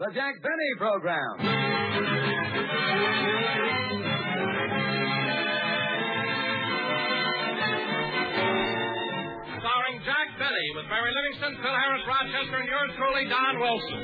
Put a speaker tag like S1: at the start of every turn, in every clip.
S1: the Jack Benny Program.
S2: Starring Jack Benny with Barry Livingston, Phil Harris, Rochester, and yours truly, Don Wilson.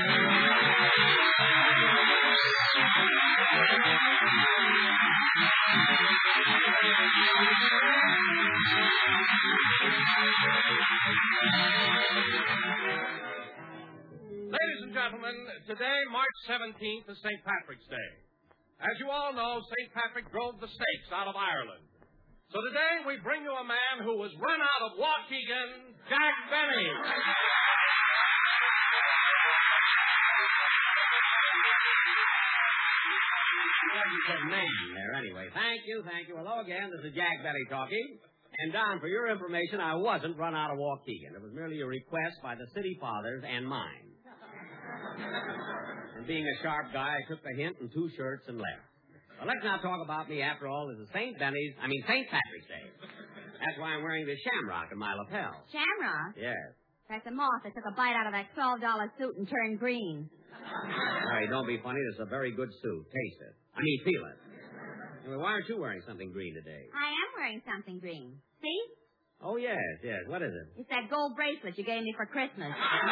S2: Ladies and gentlemen, today, March 17th, is St. Patrick's Day. As you all know, St. Patrick drove the stakes out of Ireland. So today we bring you a man who was run out of Waukegan, Jack Benny.
S3: Good name there, anyway. Thank you. Hello again. This is Jack Benny talking. And, Don, for your information, I wasn't run out of Waukegan. It was merely a request by the city fathers and mine. And being a sharp guy, I took the hint in 2 shirts and left. Well, let's not talk about me. After all, this is St. Patrick's Day. That's why I'm wearing this shamrock in my lapel.
S4: Shamrock?
S3: Yes.
S4: That's a moth that took a bite out of that $12 suit and turned green.
S3: Hey, don't be funny. This is a very good suit. Taste it. Feel it. Anyway, why aren't you wearing something green today?
S4: I am wearing something green. See?
S3: Oh, yes. What is it?
S4: It's that gold bracelet you gave me for Christmas.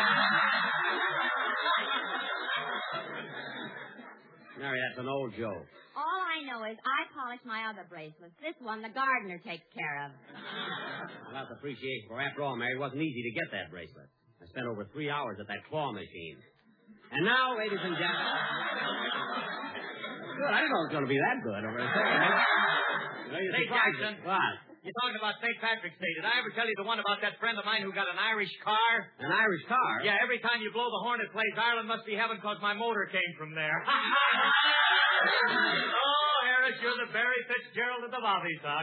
S3: Mary, that's an old joke.
S4: All I know is I polish my other bracelets. This one, the gardener takes care of.
S3: Well, that's appreciation. For after all, Mary, it wasn't easy to get that bracelet. I spent over 3 hours at that claw machine. And now, ladies and gentlemen... Good, I didn't know it was going to be that good over there.
S2: Hey, Jackson.
S3: What?
S2: You're talking about St. Patrick's Day. Did I ever tell you the one about that friend of mine who got an Irish car?
S3: An Irish car?
S2: Yeah, every time you blow the horn, it plays Ireland Must Be Heaven because my motor came from there. Oh, Harris, you're the Barry Fitzgerald of the Bobby Sox.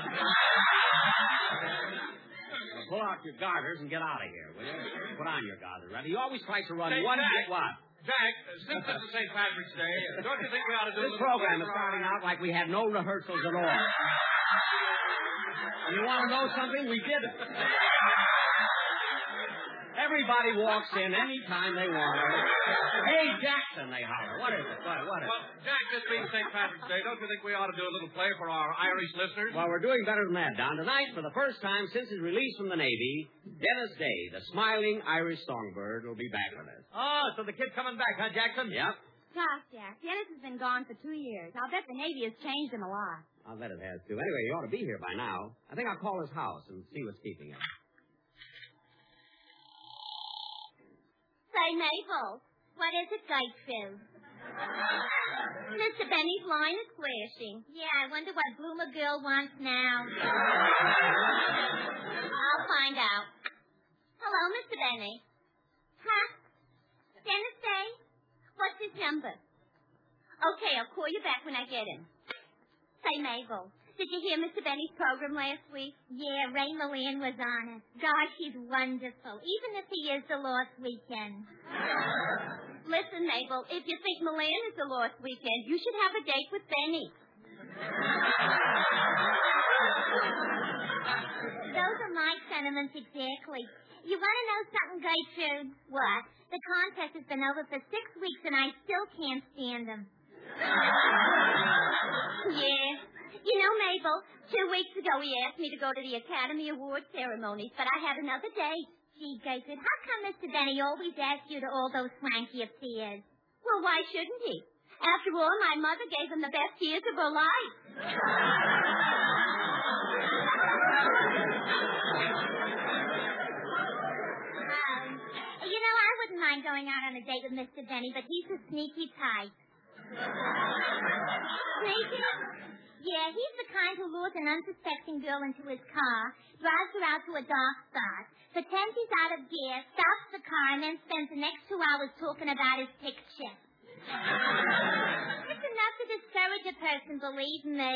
S3: Well, pull out your garters and get out of here, will you? Put on your garters, right? You always try to run one bit what?
S2: Jack, since this is St. Patrick's Day, don't you think we ought to do
S3: this program is starting out like we had no rehearsals at all. You want to know something? We did it. Everybody walks in any time they want. Hey, Jackson, they holler. What is it? What is it?
S2: Well, Jack, this being St. Patrick's Day, don't you think we ought to do a little play for our Irish listeners?
S3: Well, we're doing better than that, Don. Tonight, for the first time since his release from the Navy, Dennis Day, the smiling Irish songbird, will be back with us.
S2: Oh, so the kid's coming back, huh, Jackson?
S3: Yep.
S4: Gosh, Jack, Dennis has been gone for 2 years. I'll bet the Navy has changed him a lot.
S3: I'll bet it has, too. Anyway, he ought to be here by now. I think I'll call his house and see what's keeping him.
S5: Say, Mabel, what is it, Gatesville? Mr. Benny's line is flashing. Yeah, I wonder what Bloomer Girl wants now. I'll find out. Hello, Mr. Benny. Huh? Dennis Day? What's his number? Okay, I'll call you back when I get him. Say, Mabel, did you hear Mr. Benny's program last week? Yeah, Ray Millan was on it. Gosh, he's wonderful, even if he is the Lost Weekend. Listen, Mabel, if you think Millan is the Lost Weekend, you should have a date with Benny. Those are my sentiments exactly. You want to know something, Gertrude? What? The contest has been over for 6 weeks and I still can't stand them. Yeah. You know, Mabel, 2 weeks ago he asked me to go to the Academy Award ceremonies, but I had another date. Gee, Gertrude, how come Mr. Benny always asks you to all those swanky affairs? Well, why shouldn't he? After all, my mother gave him the best years of her life. You know, I wouldn't mind going out on a date with Mr. Benny, but he's a sneaky type. Sneaky? Yeah, he's the kind who lures an unsuspecting girl into his car, drives her out to a dark spot, pretends he's out of gear, stops the car, and then spends the next 2 hours talking about his picture. It's enough to discourage a person, believe me.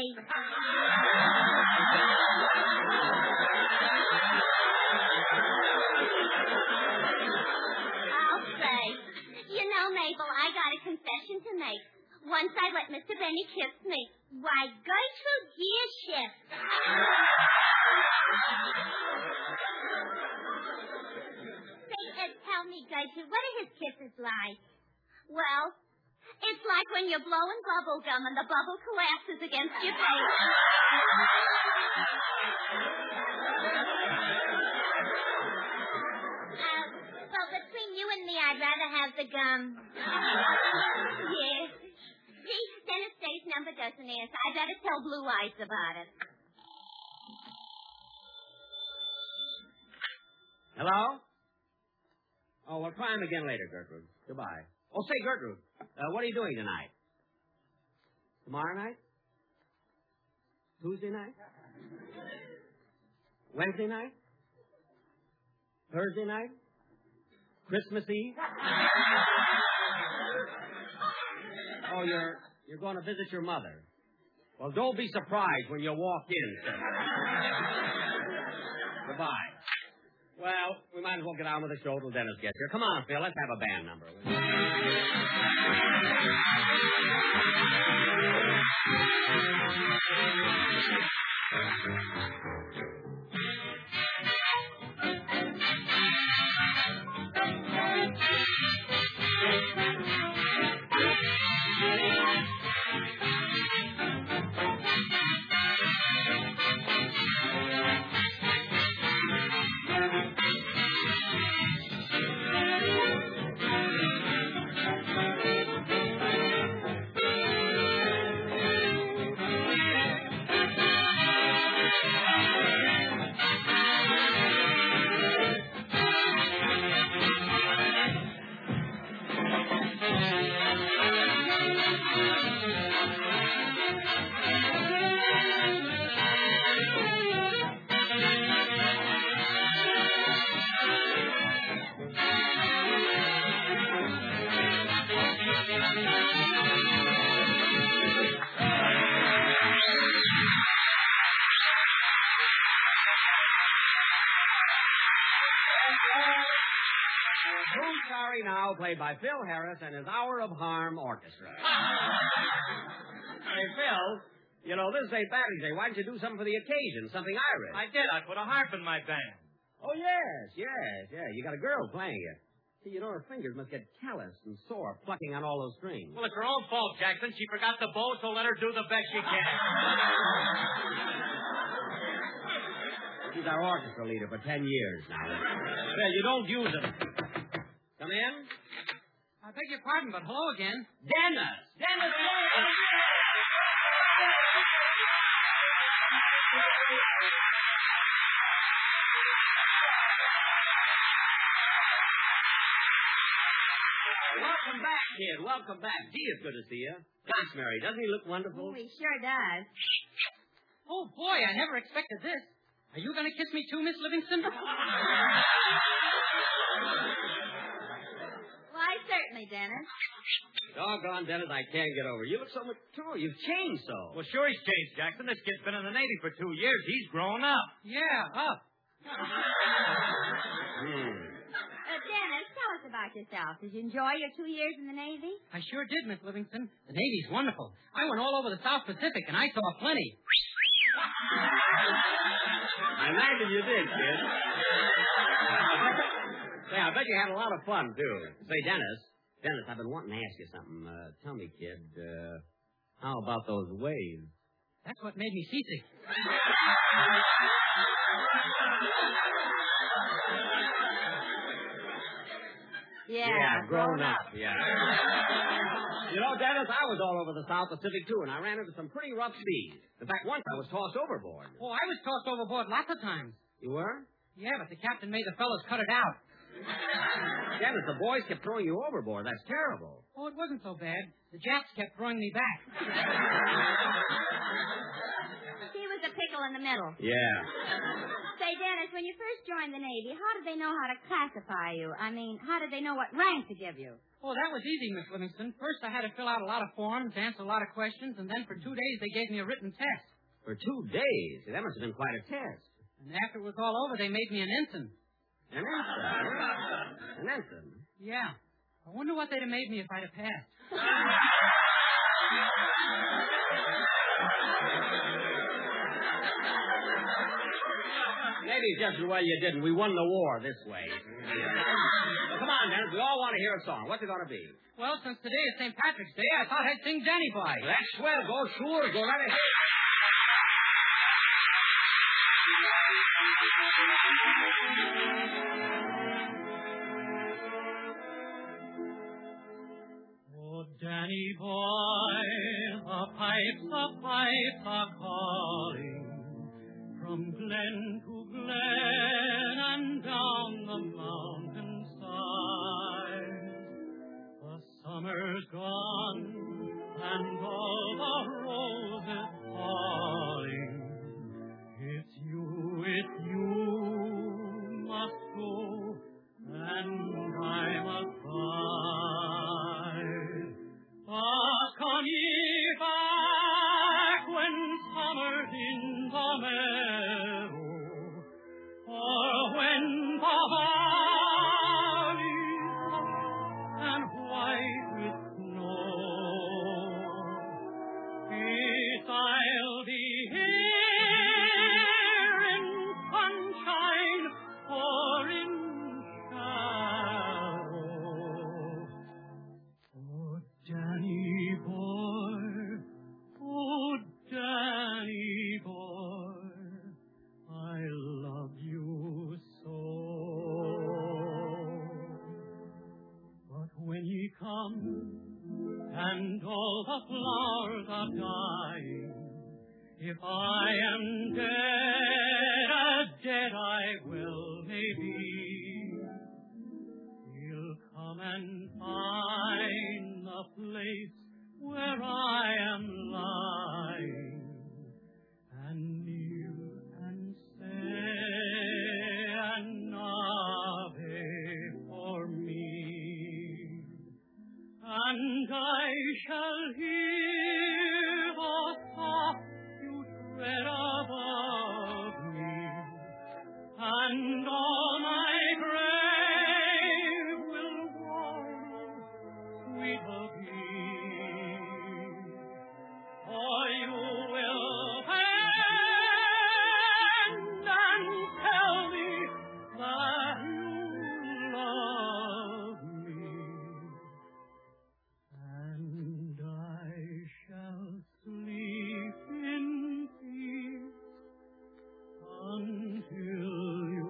S5: I'll say. You know, Mabel, I got a confession to make. Once I let Mr. Benny kiss me. Why, Gertrude, gear shift. Say, tell me, Gertrude, what are his kisses like? Well, it's like when you're blowing bubble gum and the bubble collapses against your face. Well, between you and me, I'd rather have the gum. Yes. See, Dennis Day's number doesn't answer. I'd better tell Blue Eyes about it.
S3: Hello? Oh, we'll try him again later, Gertrude. Goodbye. Oh, say, Gertrude, what are you doing tonight? Tomorrow night? Tuesday night? Wednesday night? Thursday night? Christmas Eve? Oh, you're going to visit your mother. Well, don't be surprised when you walk in, sir. Goodbye. Well, we might as well get on with the show till Dennis gets here. Come on, Phil, let's have a band number. Now played by Phil Harris and his Hour of Harm Orchestra. Hey, Phil, you know, this is St. Patrick's Day. Why didn't you do something for the occasion, something Irish?
S1: I did. I put a harp in my band.
S3: Oh, yes. You got a girl playing it. See, you know, her fingers must get calloused and sore plucking on all those strings.
S1: Well, it's her own fault, Jackson. She forgot the bow, so let her do the best she can.
S3: She's our orchestra leader for 10 years now. Phil, you don't use it. Come in.
S6: I beg your pardon, but hello again.
S3: Dennis! Welcome back, kid. Welcome back. Gee, it's good to see you. Gosh, Mary, doesn't he look wonderful?
S4: Oh, he sure does.
S6: Oh, boy, I never expected this. Are you going to kiss me too, Miss Livingston?
S4: Why, certainly, Dennis.
S3: Doggone, Dennis, I can't get over. You look so mature. You've changed so.
S1: Well, sure he's changed, Jackson. This kid's been in the Navy for 2 years. He's grown up.
S6: Yeah, up.
S4: Dennis, tell us about yourself. Did you enjoy your 2 years in the Navy?
S6: I sure did, Miss Livingston. The Navy's wonderful. I went all over the South Pacific, and I saw plenty.
S3: I imagine you did, kid. Say, I bet you had a lot of fun, too. Say, Dennis, I've been wanting to ask you something. Tell me, kid, how about those waves?
S6: That's what made me seasick.
S4: Yeah,
S3: grown up, yeah. You know, Dennis, I was all over the South Pacific, too, and I ran into some pretty rough seas. In fact, once I was tossed overboard.
S6: Oh, I was tossed overboard lots of times.
S3: You were?
S6: Yeah, but the captain made the fellows cut it out.
S3: Dennis, the boys kept throwing you overboard. That's terrible.
S6: Oh, it wasn't so bad. The Japs kept throwing me back.
S4: He was a pickle in the middle.
S3: Yeah.
S4: Say, Dennis, when you first joined the Navy, how did they know how to classify you? I mean, how did they know what rank to give you?
S6: Oh, that was easy, Miss Livingston. First, I had to fill out a lot of forms, answer a lot of questions, and then for 2 days they gave me a written test.
S3: For 2 days? That must have been quite a test.
S6: And after it was all over, they made me an ensign.
S3: An ensign? An ensign?
S6: Yeah. I wonder what they'd have made me if I'd have passed.
S3: Maybe it's just as well you didn't. We won the war this way. Well, come on, Dennis. We all want to hear a song. What's it going to be?
S6: Well, since today is St. Patrick's Day, I thought I'd sing Danny Boy.
S3: That's swell. Go sure. Go right ahead.
S6: Oh, Danny boy, the pipes are calling from glen to glen and down the mountainside. The summer's gone and all the roses falling. It's you must go, and I must bide. But come ye back when summer's in the meadow, or when the valleys hush and white with snow. Peace I'll be here in sunshine or in shadow. Oh, Danny boy, I love you so. But when ye come and all the flowers are dying, if I am dead, as dead I will maybe, you'll come and find the place where I am lying, and kneel and say an Ave for me, and I shall hear the soft you tread above me, and all my grave will warm, sweet of or you will bend and tell me that you love me, and I shall sleep in peace until you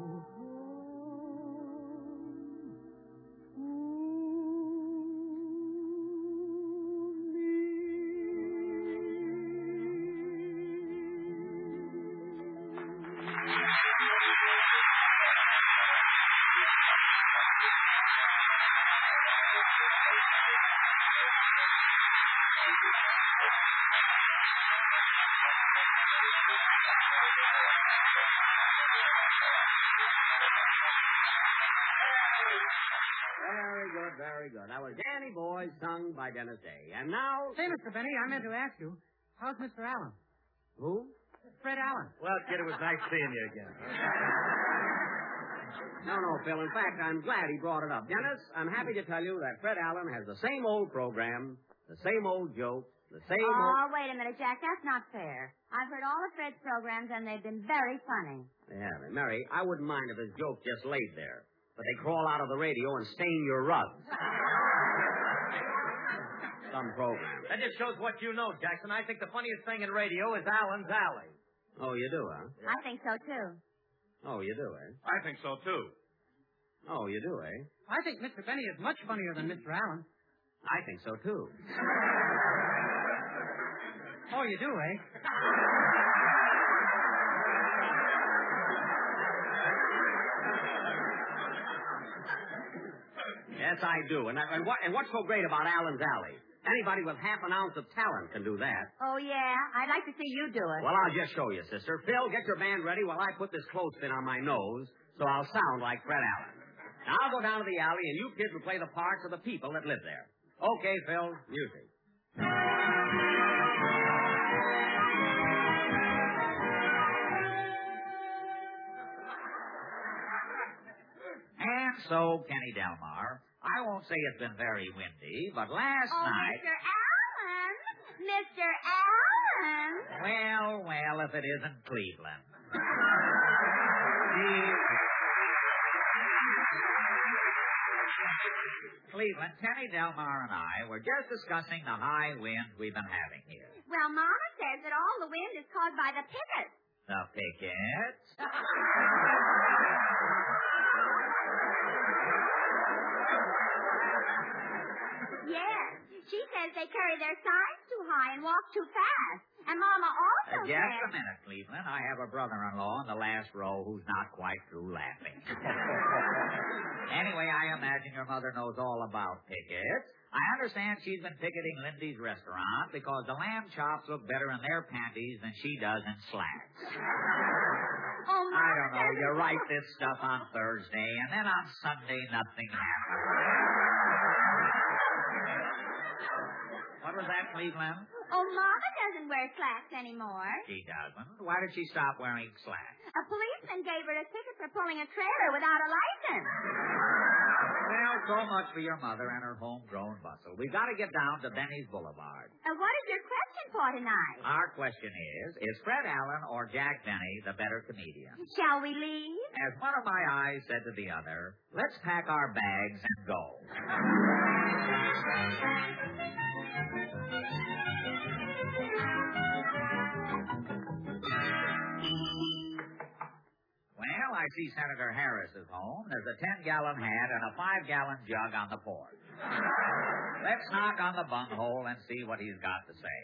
S3: Very good. That was Danny Boy, sung by Dennis Day. And now...
S6: Say, Mr. Benny, I meant to ask you, how's Mr. Allen?
S3: Who?
S6: Fred Allen.
S1: Well, kid, it was nice seeing you again.
S3: No, Phil. In fact, I'm glad he brought it up. Dennis, I'm happy to tell you that Fred Allen has the same old program, the same old jokes, the same old...
S4: Oh, wait a minute, Jack. That's not fair. I've heard all of Fred's programs, and they've been very funny.
S3: Yeah, Mary, I wouldn't mind if his joke just laid there. But they crawl out of the radio and stain your rugs. Some program.
S1: That just shows what you know, Jackson. I think the funniest thing in radio is Allen's Alley.
S3: Oh, you do, huh?
S4: I think so, too.
S3: Oh, you do, eh?
S2: I think so, too.
S3: Oh, you do, eh?
S6: I think Mr. Benny is much funnier than Mr. Allen.
S3: I think so, too.
S6: Oh, you do, eh?
S3: Yes, I do. And what's so great about Allen's Alley? Anybody with half an ounce of talent can do that.
S4: Oh, yeah? I'd like to see you do it.
S3: Well, I'll just show you, sister. Phil, get your band ready while I put this clothespin on my nose so I'll sound like Fred Allen. Now, I'll go down to the alley, and you kids will play the parts of the people that live there. Okay, Phil, music.
S7: And so, Kenny Delmar, I won't say it's been very windy, but last night...
S4: Mr. Allen! Mr. Allen! Cleveland.
S7: Well, if it isn't Cleveland. Cleveland, Kenny Delmar and I were just discussing the high winds we've been having here.
S4: Well, Mama says that all the wind is caused by the pickets.
S7: The pickets?
S4: Yes. She says they carry their signs too high and walk too fast. And Mama also
S7: Just
S4: says...
S7: a minute, Cleveland. I have a brother-in-law in the last row who's not quite through laughing. Anyway, I imagine your mother knows all about pickets. I understand she's been picketing Lindy's restaurant because the lamb chops look better in their panties than she does in slacks.
S4: Oh, Mama
S7: I don't know.
S4: doesn't-
S7: You write this stuff on Thursday, and then on Sunday nothing happens. What was that, Cleveland?
S4: Oh, Mama doesn't wear slacks anymore.
S7: She doesn't. Why did she stop wearing slacks?
S4: A policeman gave her a ticket for pulling a trailer without a license.
S7: Well, so much for your mother and her homegrown bustle. We've got to get down to Benny's Boulevard.
S4: What is your question for tonight?
S7: Our question is Fred Allen or Jack Benny the better comedian?
S4: Shall we leave?
S7: As one of my eyes said to the other, let's pack our bags and go. Well, I see Senator Harris is home. There's a 10-gallon hat and a 5-gallon jug on the porch. Let's knock on the bunghole and see what he's got to say.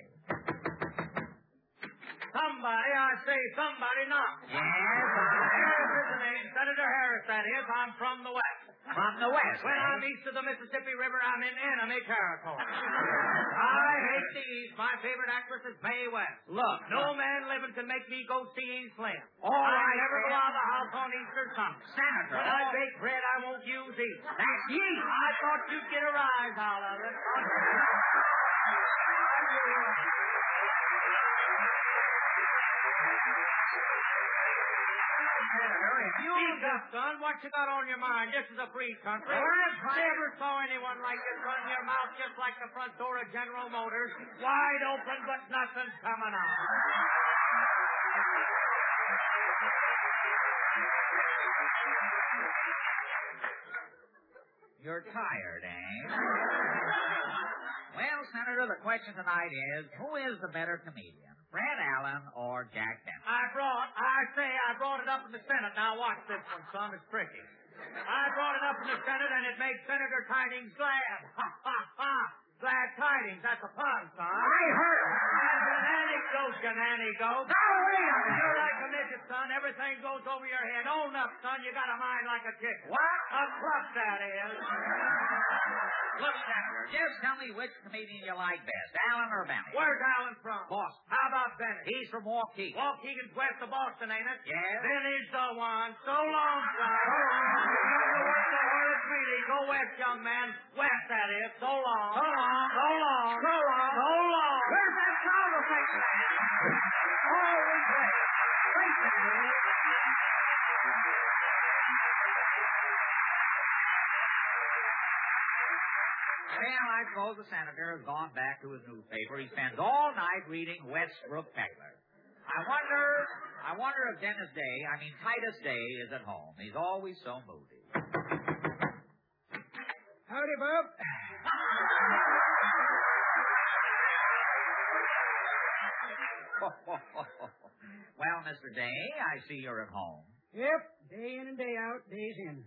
S1: Somebody, I say somebody knock.
S7: Yes,
S1: Harris is the name. Senator Harris, that is. I'm from the West.
S7: from the West.
S1: When I'm east of the Mississippi River, I'm in enemy territory. I hate the East. My favorite actress is Mae West.
S7: Look,
S1: No man living can make me go see Slim.
S7: All
S1: I
S7: right,
S1: never go
S7: Sam.
S1: out of the house on Easter Sunday.
S7: Senator.
S1: When I bake bread, I won't use yeast.
S7: That's yeast.
S1: I thought you'd get a rise out of it.
S7: Senator, if you
S1: Speak up, son. What you got on your mind? This is a free country. Never saw anyone like this run your mouth just like the front door of General Motors. Wide open, but nothing's coming out.
S7: You're tired, eh? Well, Senator, the question tonight is, who is the better comedian, Fred Allen or Jack Benny?
S1: I brought it up in the Senate. Now watch this one, son. It's tricky. I brought it up in the Senate, and it made Senator Tidings glad. Ha, ha, ha. Glad tidings. That's a pun, son.
S7: I heard it.
S1: That's an anecdote, you nanny goat.
S7: Now, wait a minute.
S1: You're like a midget, son. Everything goes over your head. Own up, son. You got a mind like a chicken.
S7: What?
S1: A cluck, that is.
S7: Look, Senator, just tell me which comedian you like best, Allen or Benny?
S1: Where's Allen from?
S7: Boston.
S1: How about Benny?
S7: He's from Waukegan.
S1: Waukegan's west of Boston, ain't it?
S7: Yes.
S1: Benny's the one. So long, son. Remember what's the word really. Go west, young man. West, that is. So long.
S7: So long.
S1: So long.
S7: So long.
S1: So long.
S7: Where's that conversation?
S1: Oh, wait.
S7: Wait a minute. Well, I suppose the senator has gone back to his newspaper. He spends all night reading Westbrook Peddler. I wonder if Titus Day is at home. He's always so moody.
S6: Howdy, Bob.
S7: Well, Mr. Day, I see you're at home.
S6: Yep, day in and day out, days in.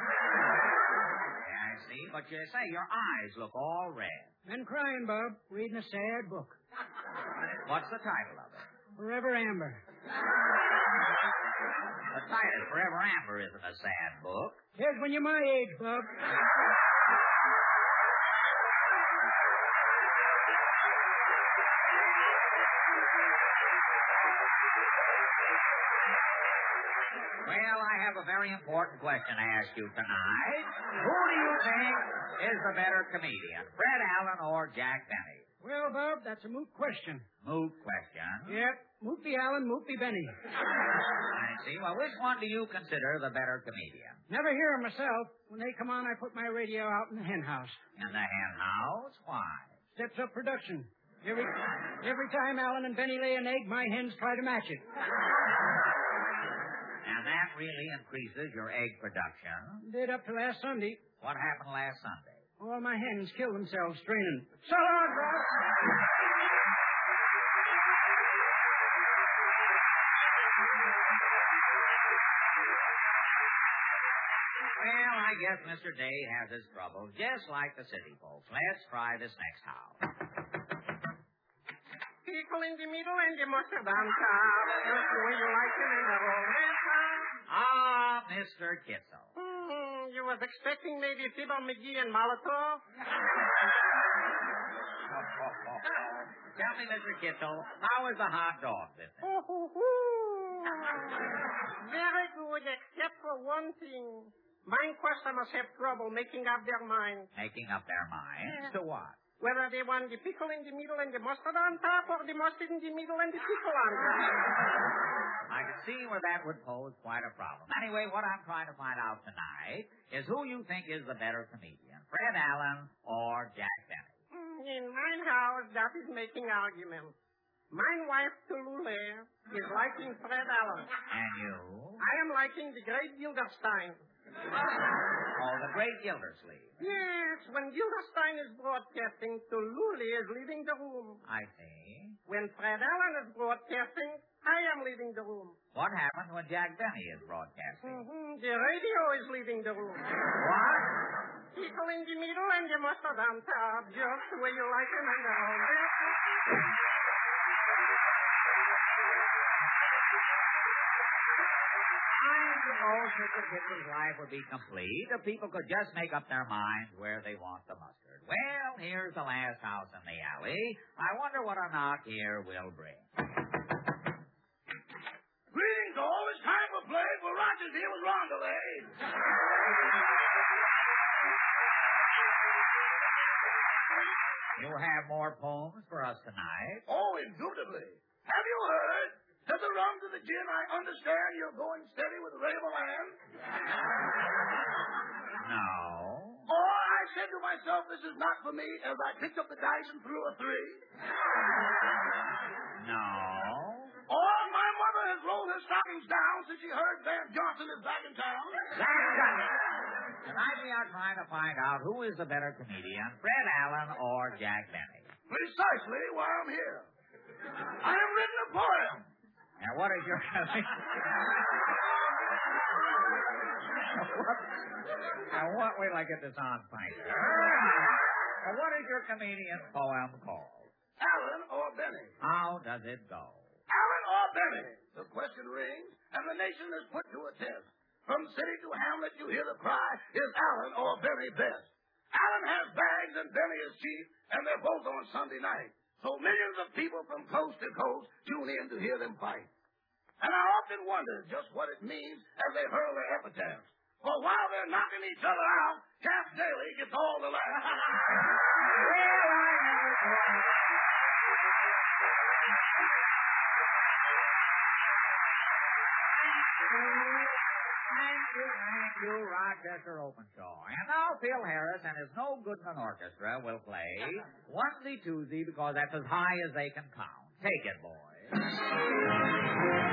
S7: I see, but you say your eyes look all red.
S6: Been crying, Bob, reading a sad book.
S7: What's the title of it?
S6: Forever Amber.
S7: The title, Forever Amber, isn't a sad book.
S6: Says when you're my age, Bob.
S7: Well, I have a very important question to ask you tonight. Who do you think is the better comedian, Fred Allen or Jack Benny?
S6: Well, Bob, that's a moot question.
S7: Moot question.
S6: Yep, moot be Allen, moot be Benny.
S7: I see. Well, which one do you consider the better comedian?
S6: Never hear 'em myself. When they come on, I put my radio out in the hen house.
S7: In the hen house? Why?
S6: Steps up production. Every time Alan and Benny lay an egg, my hens try to match it.
S7: And that really increases your egg production.
S6: Did up to last Sunday.
S7: What happened last Sunday?
S6: All my hens killed themselves straining. So long, Bob.
S7: Well, I guess Mr. Day has his troubles, just like the city folks. Let's try this next house.
S8: Pickle in the middle and the mustard on top. Just the way you like it in the roll.
S7: Ah, Mr. Kitzel.
S8: You was expecting maybe Fibber McGee and Molotov?
S7: Tell me, Mr. Kitzel, how is the hot dog business?
S8: Very good, except for one thing. Mine customers have trouble making up their mind.
S7: Making up their minds? To what?
S8: Whether they want the pickle in the middle and the mustard on top, or the mustard in the middle and the pickle on top.
S7: I can see where that would pose quite a problem. Anyway, what I'm trying to find out tonight is who you think is the better comedian, Fred Allen or Jack Benny.
S8: In mine house, that is making argument. Mine wife, Tulule, is liking Fred Allen.
S7: And you?
S8: I am liking the great Gilderstein.
S7: Oh, the great Gildersleeve.
S8: Yes, when Gilderstein is broadcasting, Tulule is leaving the room.
S7: I see.
S8: When Fred Allen is broadcasting, I am leaving the room.
S7: What happens when Jack Benny is broadcasting?
S8: The radio is leaving the room.
S7: What?
S8: Pickle in the middle and the mustard on top, just the way you like them in the room.
S7: Mr. Kitzel's life would be complete if people could just make up their minds where they want the mustard. Well, here's the last house in the alley. I wonder what a knock here will bring.
S9: Greetings, all. It's time for play for Rogers here with Rondelay.
S7: You have more poems for us tonight?
S9: Oh, indubitably. Have you heard? To the rungs of the gin, I understand you're going steady with Raveland.
S7: No.
S9: Oh, I said to myself, this is not for me, as I picked up the dice and threw a 3.
S7: No.
S9: Oh, my mother has rolled her stockings down since she heard Van Johnson is back in town.
S7: That's got it. Tonight we are trying to find out who is the better comedian, Fred Allen or Jack Benny.
S9: Precisely why I'm here. I have written a poem.
S7: Now, what is your... Wait till I get this on finger. Now, what is your comedian poem called?
S9: Allen or Benny.
S7: How does it go?
S9: Allen or Benny. The question rings, and the nation is put to a test. From city to hamlet, you hear the cry, is Allen or Benny best? Allen has bags and Benny is cheap, and they're both on Sunday night. So millions of people from coast to coast tune in to hear them fight. And I often wonder just what it means as they hurl their epitaphs. For while they're knocking each other out, Cap Daly gets all the laughs.
S7: Thank you, Rochester Openshaw. And now Phil Harris and his No Goodman Orchestra will play Onesie Twosie because that's as high as they can count. Take it, boys.